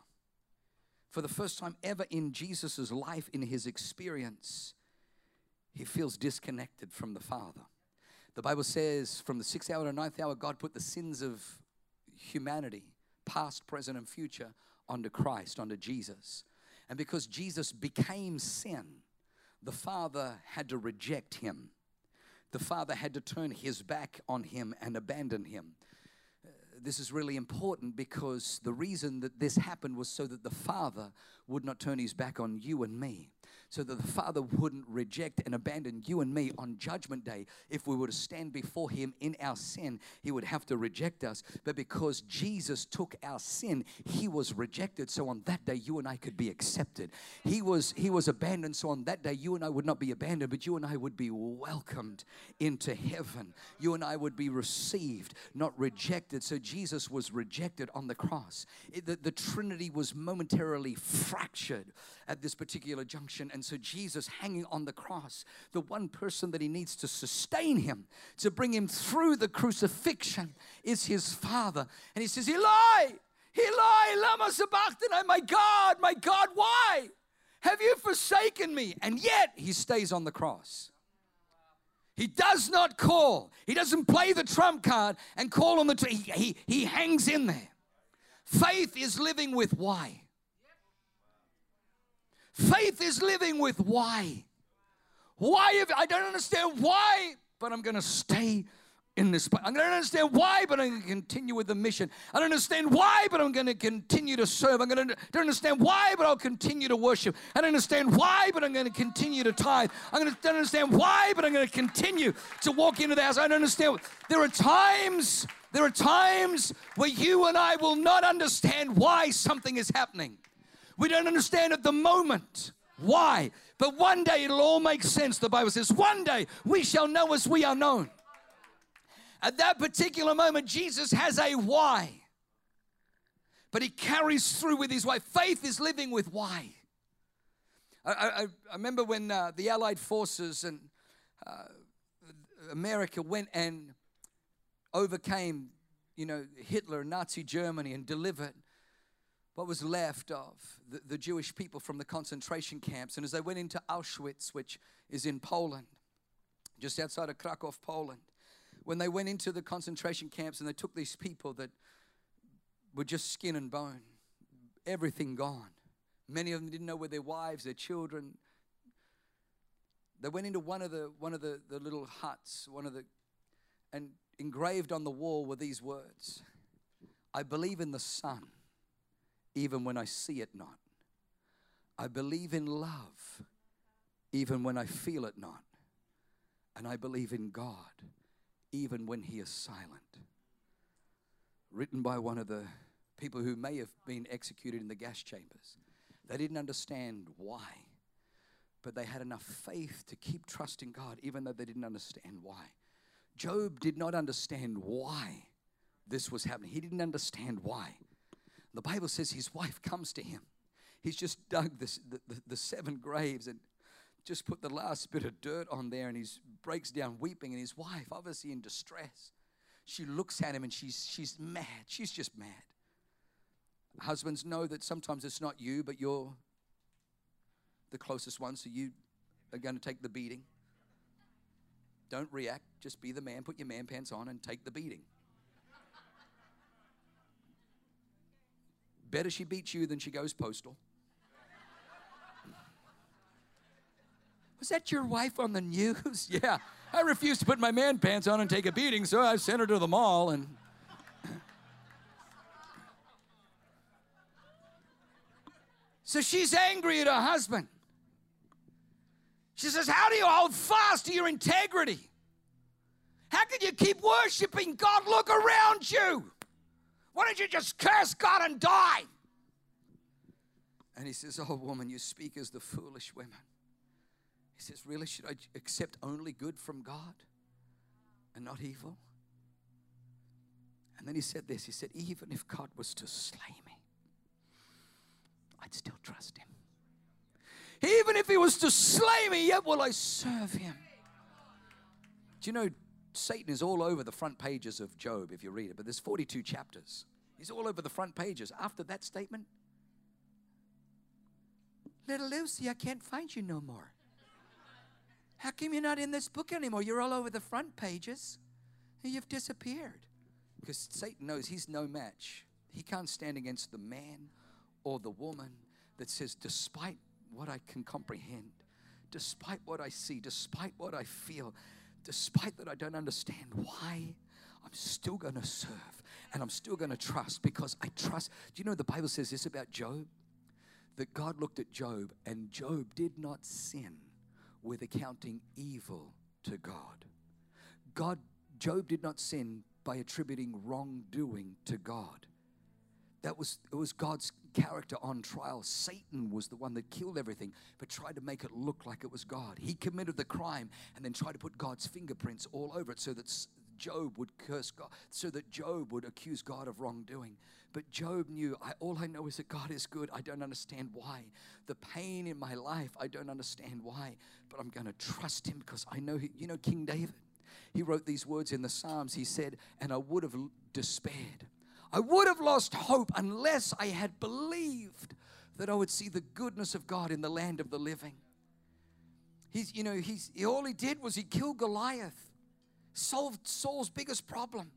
in Jesus' life, in his experience, he feels disconnected from the Father. The Bible says from the 6th hour to 9th hour, God put the sins of humanity, past, present, and future, onto Christ, onto Jesus. And because Jesus became sin, the Father had to reject him. The Father had to turn his back on him and abandon him. This is really important, because the reason that this happened was so that the Father would not turn his back on you and me. So that the Father wouldn't reject and abandon you and me on Judgment Day. If we were to stand before him in our sin, he would have to reject us. But because Jesus took our sin, he was rejected. So on that day, you and I could be accepted. He was abandoned. So on that day, you and I would not be abandoned, but you and I would be welcomed into heaven. You and I would be received, not rejected. So Jesus was rejected on the cross. The Trinity was momentarily fractured at this particular junction. And so Jesus hanging on the cross, the one person that he needs to sustain him, to bring him through the crucifixion, is his Father. And he says, Eli, Eli, lama sabachthani, my God, why have you forsaken me? And yet he stays on the cross. He does not call. He doesn't play the trump card and call on the he hangs in there. Faith is living with why. Faith is living with why. I don't understand why, but I'm going to stay in this place. I don't understand why, but I'm going to continue with the mission. I don't understand why, but I'm going to continue to serve. Don't understand why, but I'll continue to worship. I don't understand why, but I'm going to continue to tithe. Don't understand why, but I'm going to continue to walk into the house. I don't understand. There are times where you and I will not understand why something is happening. We don't understand at the moment why. But one day it'll all make sense. The Bible says, one day we shall know as we are known. At that particular moment, Jesus has a why. But he carries through with his why. Faith is living with why. I remember when the Allied forces and America went and overcame, Hitler and Nazi Germany and delivered what was left of the Jewish people from the concentration camps. And as they went into Auschwitz, which is in Poland, just outside of Krakow, Poland, when they went into the concentration camps and they took these people that were just skin and bone, everything gone. Many of them didn't know where their wives, their children. They went into one of the little huts, and engraved on the wall were these words: I believe in the sun, even when I see it not. I believe in love, even when I feel it not. And I believe in God, even when he is silent. Written by one of the people who may have been executed in the gas chambers. They didn't understand why, but they had enough faith to keep trusting God, even though they didn't understand why. Job did not understand why this was happening. He didn't understand why. The Bible says his wife comes to him. He's just dug the 7 graves and just put the last bit of dirt on there, and he breaks down weeping, and his wife, obviously in distress, she looks at him and she's mad. She's just mad. Husbands, know that sometimes it's not you, but you're the closest one, so you are going to take the beating. Don't react. Just be the man. Put your man pants on and take the beating. Better she beats you than she goes postal. Was that your wife on the news? Yeah. I refused to put my man pants on and take a beating, so I sent her to the mall and... So she's angry at her husband. She says, how do you hold fast to your integrity? How can you keep worshiping God? Look around you. Why don't you just curse God and die? And he says, oh, woman, you speak as the foolish women. He says, really, should I accept only good from God and not evil? And then he said this. He said, even if God was to slay me, I'd still trust him. Even if he was to slay me, yet will I serve him. Do you know, Satan is all over the front pages of Job if you read it, but there's 42 chapters. He's all over the front pages. After that statement, little Lucy, I can't find you no more. How come you're not in this book anymore? You're all over the front pages and you've disappeared. Because Satan knows he's no match. He can't stand against the man or the woman that says, despite what I can comprehend, despite what I see, despite what I feel, despite that I don't understand why, I'm still going to serve and I'm still going to trust, because I trust. Do you know the Bible says this about Job? That God looked at Job and Job did not sin with accounting evil to God. Job did not sin by attributing wrongdoing to God. It was God's character on trial. Satan was the one that killed everything, but tried to make it look like it was God. He committed the crime and then tried to put God's fingerprints all over it so that Job would curse God, so that Job would accuse God of wrongdoing. But Job knew, all I know is that God is good. I don't understand why. The pain in my life, I don't understand why. But I'm going to trust him because I know, King David, he wrote these words in the Psalms. He said, and I would have despaired. I would have lost hope unless I had believed that I would see the goodness of God in the land of the living. All he did was he killed Goliath, solved Saul's biggest problem.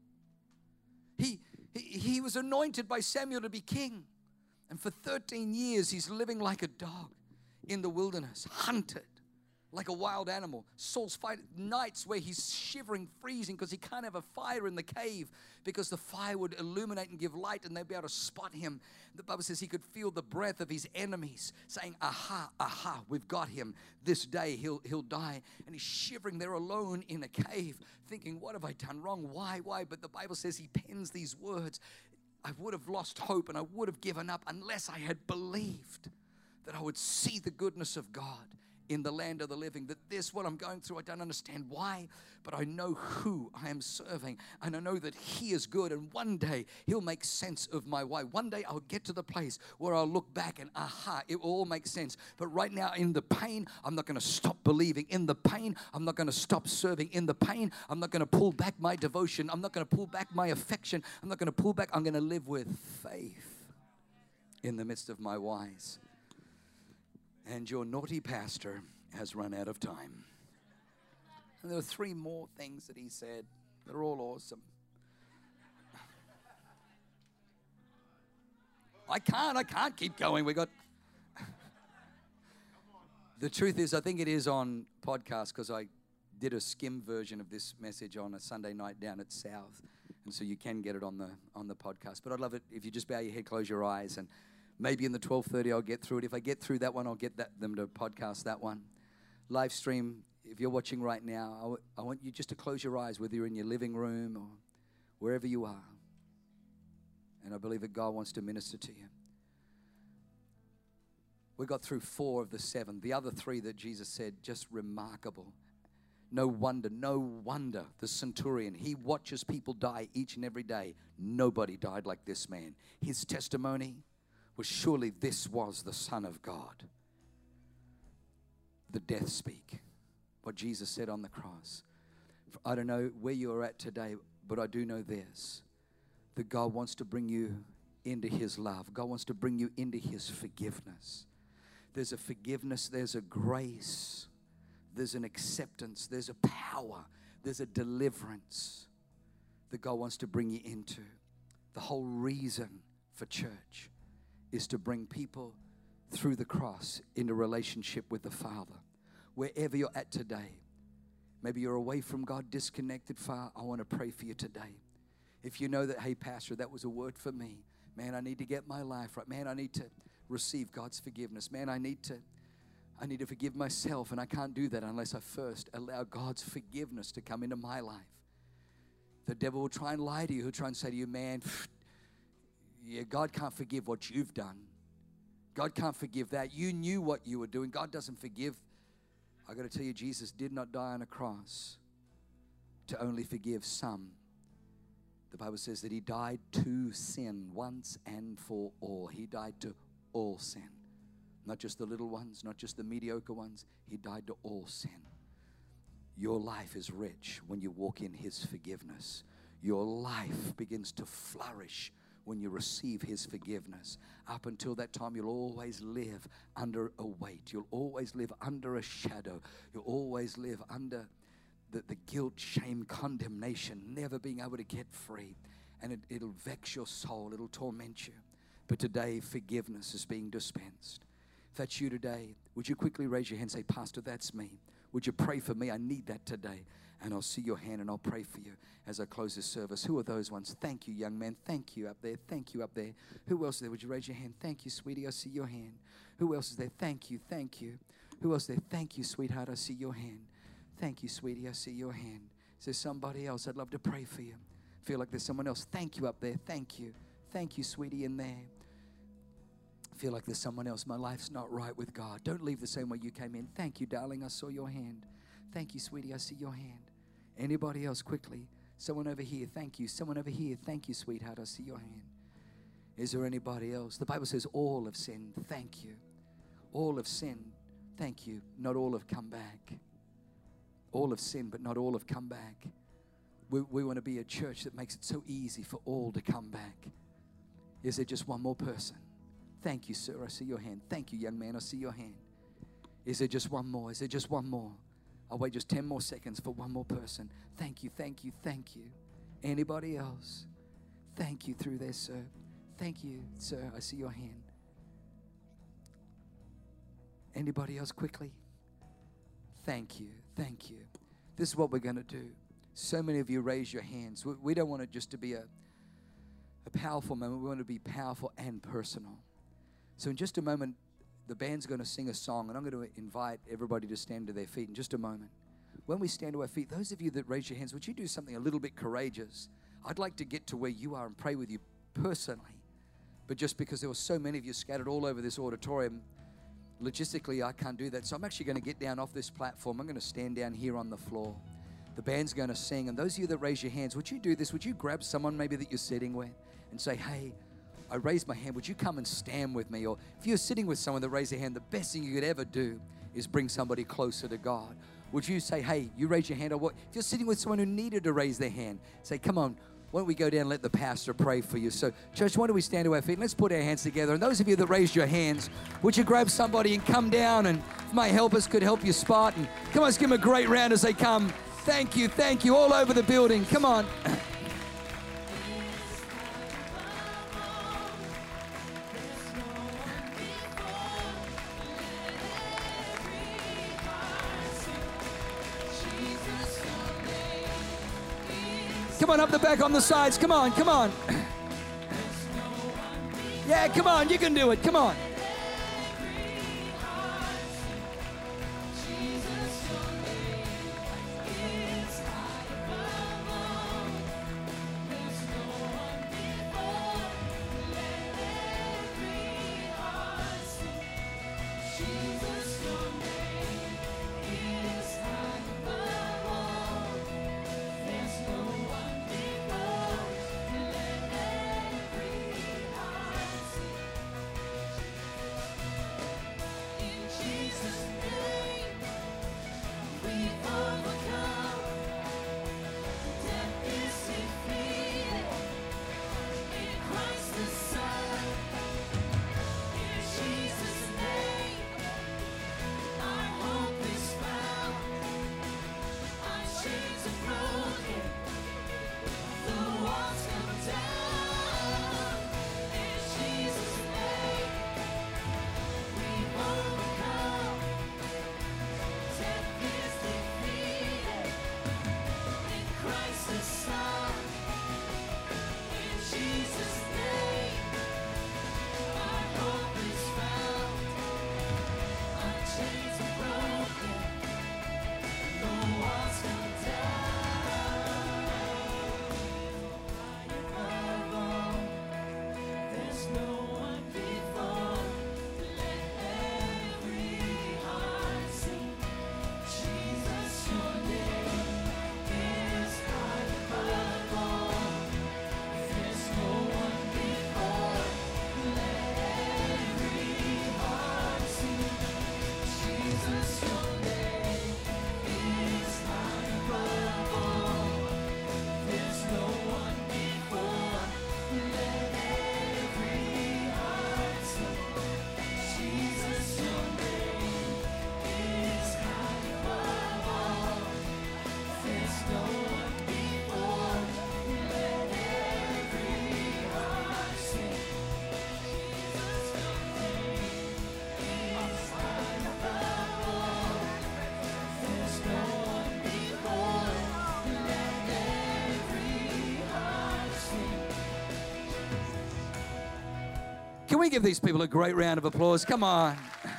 He was anointed by Samuel to be king. And for 13 years, he's living like a dog in the wilderness, hunted like a wild animal. Saul's fight nights where he's shivering, freezing because he can't have a fire in the cave because the fire would illuminate and give light and they'd be able to spot him. The Bible says he could feel the breath of his enemies saying, aha, aha, we've got him. This day he'll die. And he's shivering there alone in a cave thinking, what have I done wrong? Why? But the Bible says he pens these words. I would have lost hope and I would have given up unless I had believed that I would see the goodness of God in the land of the living, that this, what I'm going through, I don't understand why, but I know who I am serving, and I know that He is good, and one day He'll make sense of my why. One day I'll get to the place where I'll look back and aha, it will all make sense. But right now in the pain, I'm not going to stop believing. In the pain, I'm not going to stop serving. In the pain, I'm not going to pull back my devotion. I'm not going to pull back my affection. I'm not going to pull back. I'm going to live with faith in the midst of my whys. And your naughty pastor has run out of time. And there are 3 more things that he said that are all awesome. I can't keep going. The truth is, I think it is on podcast because I did a skim version of this message on a Sunday night down at South. And so you can get it on the podcast. But I'd love it if you just bow your head, close your eyes, and maybe in the 12:30 I'll get through it. If I get through that one, I'll get them to podcast that one. Live stream, if you're watching right now, I want you just to close your eyes, whether you're in your living room or wherever you are. And I believe that God wants to minister to you. We got through 4 of the 7. The other 3 that Jesus said, just remarkable. No wonder the centurion, he watches people die each and every day. Nobody died like this man. His testimony was surely this was the Son of God. The death speak. What Jesus said on the cross. I don't know where you are at today, but I do know this. That God wants to bring you into His love. God wants to bring you into His forgiveness. There's a forgiveness, there's a grace, there's an acceptance, there's a power, there's a deliverance that God wants to bring you into. The whole reason for church is to bring people through the cross into relationship with the Father. Wherever you're at today, maybe you're away from God, disconnected, far, I want to pray for you today. If you know that, hey, Pastor, that was a word for me. Man, I need to get my life right. Man, I need to receive God's forgiveness. Man, I need to forgive myself, and I can't do that unless I first allow God's forgiveness to come into my life. The devil will try and lie to you. He'll try and say to you, man, yeah, God can't forgive what you've done. God can't forgive that. You knew what you were doing. God doesn't forgive. I got to tell you, Jesus did not die on a cross to only forgive some. The Bible says that He died to sin once and for all. He died to all sin. Not just the little ones, not just the mediocre ones. He died to all sin. Your life is rich when you walk in His forgiveness. Your life begins to flourish when you receive His forgiveness. Up until that time, you'll always live under a weight. You'll always live under a shadow. You'll always live under the guilt, shame, condemnation, never being able to get free. And it'll vex your soul. It'll torment you. But today, forgiveness is being dispensed. If that's you today, would you quickly raise your hand and say, Pastor, that's me. Would you pray for me? I need that today. And I'll see your hand and I'll pray for you as I close this service. Who are those ones? Thank you, young man. Thank you up there. Thank you up there. Who else is there? Would you raise your hand? Thank you, sweetie. I see your hand. Who else is there? Thank you. Thank you. Who else is there? Thank you, sweetheart. I see your hand. Thank you, sweetie. I see your hand. Is there somebody else? I'd love to pray for you. Feel like there's someone else. Thank you up there. Thank you. Thank you, sweetie, in there. Feel like there's someone else. My life's not right with God. Don't leave the same way you came in. Thank you, darling. I saw your hand. Thank you, sweetie. I see your hand. Anybody else, quickly? Someone over here. Thank you. Someone over here. Thank you, sweetheart. I see your hand. Is there anybody else? The Bible says all have sinned. Thank you. All have sinned. Thank you. Not all have come back. All have sinned, but not all have come back. We want to be a church that makes it so easy for all to come back. Is there just one more person? Thank you, sir. I see your hand. Thank you, young man. I see your hand. Is there just one more? Is there just one more? I'll wait just 10 more seconds for one more person. Thank you, thank you, thank you. Anybody else? Thank you through there, sir. Thank you, sir. I see your hand. Anybody else quickly? thank you. Thank you. This is what we're going to do. So many of you raise your hands. We don't want it just to be a powerful moment. We want it to be powerful and personal. So in just a moment, the band's going to sing a song, and I'm going to invite everybody to stand to their feet in just a moment. When we stand to our feet, those of you that raise your hands, would you do something a little bit courageous? I'd like to get to where you are and pray with you personally. But just because there were so many of you scattered all over this auditorium, logistically, I can't do that. So I'm actually going to get down off this platform. I'm going to stand down here on the floor. The band's going to sing. And those of you that raise your hands, would you do this? Would you grab someone maybe that you're sitting with and say, hey, I raised my hand. Would you come and stand with me? Or if you're sitting with someone that raised their hand, the best thing you could ever do is bring somebody closer to God. Would you say, hey, you raise your hand? Or what? If you're sitting with someone who needed to raise their hand, say, come on, why don't we go down and let the pastor pray for you? So, church, why don't we stand to our feet? Let's put our hands together. And those of you that raised your hands, would you grab somebody and come down? And if my helpers could help you spot. And come on, let's give them a great round as they come. Thank you, all over the building. Come on. Come on, up the back, on the sides. Come on, come on. Yeah, come on, you can do it. Come on. Can we give these people a great round of applause? Come on.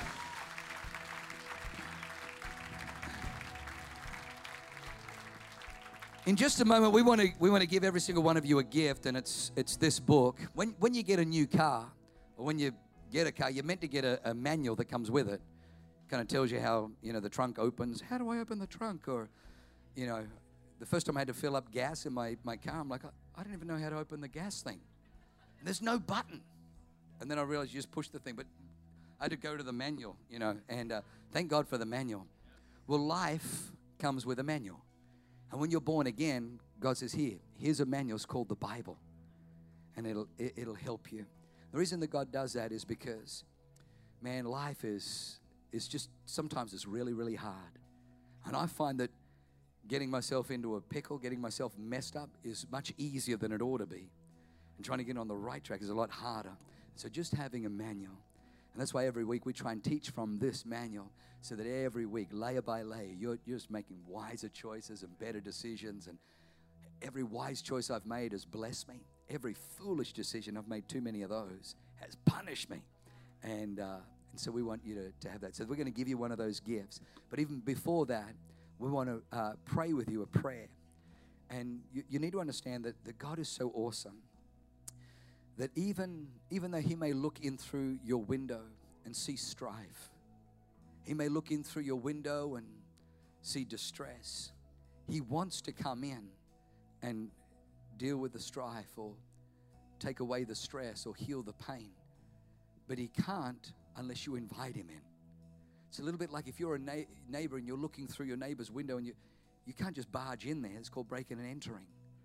In just a moment, we want to give every single one of you a gift, and it's this book. When you get a new car, or when you get a car, you're meant to get a manual that comes with it. Kind of tells you how, the trunk opens. How do I open the trunk? Or, the first time I had to fill up gas in my car, I'm like, I don't even know how to open the gas thing. And there's no button. And then I realized you just push the thing. But I had to go to the manual, and thank God for the manual. Well, life comes with a manual. And when you're born again, God says, here's a manual. It's called the Bible. And it'll help you. The reason that God does that is because, man, life is just, sometimes it's really, really hard. And I find that getting myself into a pickle, getting myself messed up is much easier than it ought to be. And trying to get on the right track is a lot harder. So just having a manual. And that's why every week we try and teach from this manual, so that every week, layer by layer, you're just making wiser choices and better decisions. And every wise choice I've made has blessed me. Every foolish decision, I've made too many of those, has punished me. And so we want you to have that. So we're going to give you one of those gifts. But even before that, we want to pray with you a prayer. And you need to understand that God is so awesome that even though He may look in through your window and see strife, He may look in through your window and see distress, He wants to come in and deal with the strife or take away the stress or heal the pain. But He can't unless you invite Him in. It's a little bit like if you're a neighbor and you're looking through your neighbor's window and you can't just barge in there. It's called breaking and entering.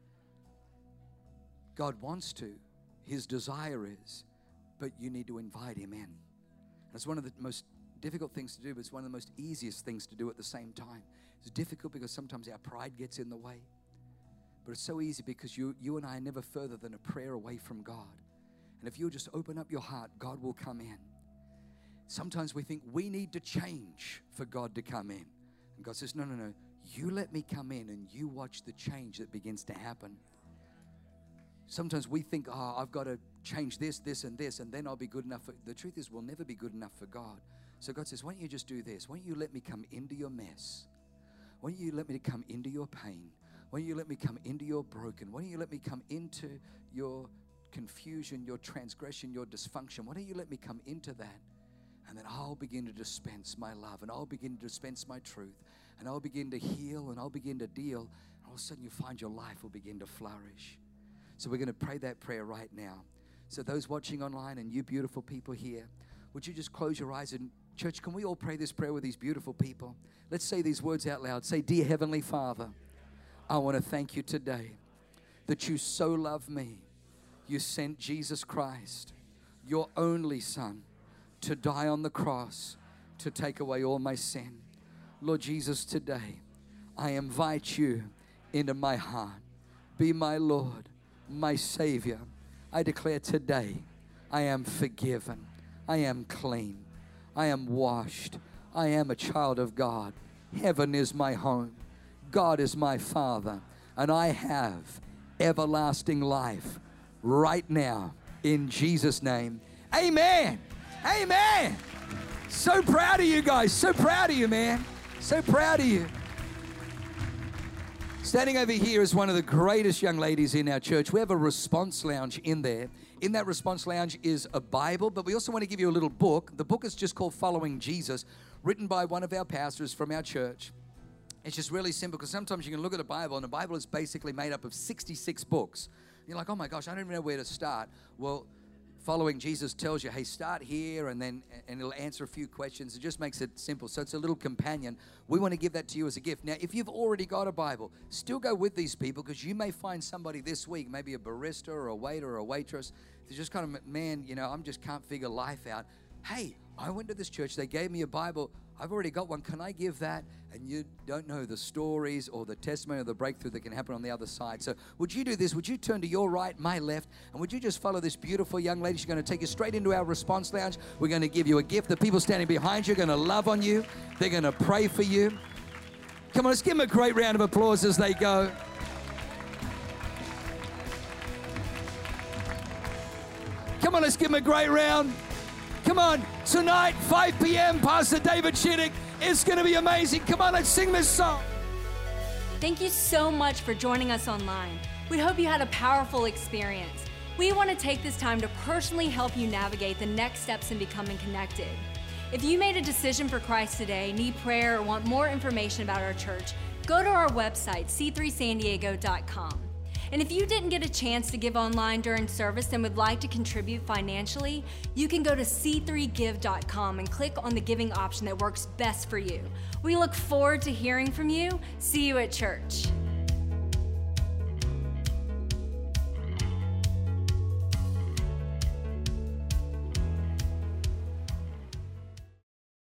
God wants to. His desire is, but you need to invite Him in. And it's one of the most difficult things to do, but it's one of the most easiest things to do at the same time. It's difficult because sometimes our pride gets in the way. But it's so easy because you and I are never further than a prayer away from God. And if you'll just open up your heart, God will come in. Sometimes we think we need to change for God to come in. And God says, no. You let me come in and you watch the change that begins to happen. Sometimes we think, I've got to change this, and this, and then I'll be good enough. The truth is, we'll never be good enough for God. So God says, why don't you just do this? Why don't you let me come into your mess? Why don't you let me come into your pain? Why don't you let me come into your broken? Why don't you let me come into your confusion, your transgression, your dysfunction? Why don't you let me come into that? And then I'll begin to dispense my love, and I'll begin to dispense my truth, and I'll begin to heal, and I'll begin to deal. And all of a sudden you find your life will begin to flourish. So we're going to pray that prayer right now. So those watching online and you beautiful people here, would you just close your eyes? And church, can we all pray this prayer with these beautiful people? Let's say these words out loud. Say, dear Heavenly Father, I want to thank you today that you so love me. You sent Jesus Christ, your only Son, to die on the cross to take away all my sin. Lord Jesus, today I invite you into my heart. Be my Lord, my Savior. I declare today I am forgiven. I am clean. I am washed. I am a child of God. Heaven is my home. God is my Father. And I have everlasting life right now in Jesus' name. Amen. Amen. So proud of you guys. So proud of you, man. So proud of you. Standing over here is one of the greatest young ladies in our church. We have a response lounge in there. In that response lounge is a Bible, but we also want to give you a little book. The book is just called Following Jesus, written by one of our pastors from our church. It's just really simple because sometimes you can look at a Bible, and the Bible is basically made up of 66 books. You're like, oh my gosh, I don't even know where to start. Well, Following Jesus tells you, hey, start here, and it'll answer a few questions. It just makes it simple. So it's a little companion. We want to give that to you as a gift. Now, if you've already got a Bible, still go with these people, because you may find somebody this week, maybe a barista or a waiter or a waitress, they're just kind of, man, I just can't figure life out. Hey, I went to this church. They gave me a Bible. I've already got one. Can I give that? And you don't know the stories or the testimony or the breakthrough that can happen on the other side. So would you do this? Would you turn to your right, my left, and would you just follow this beautiful young lady? She's going to take you straight into our response lounge. We're going to give you a gift. The people standing behind you are going to love on you. They're going to pray for you. Come on, let's give them a great round of applause as they go. Come on, let's give them a great round. Come on, tonight, 5 p.m., Pastor David Chittick. It's going to be amazing. Come on, let's sing this song. Thank you so much for joining us online. We hope you had a powerful experience. We want to take this time to personally help you navigate the next steps in becoming connected. If you made a decision for Christ today, need prayer, or want more information about our church, go to our website, c3sandiego.com. And if you didn't get a chance to give online during service and would like to contribute financially, you can go to c3give.com and click on the giving option that works best for you. We look forward to hearing from you. See you at church.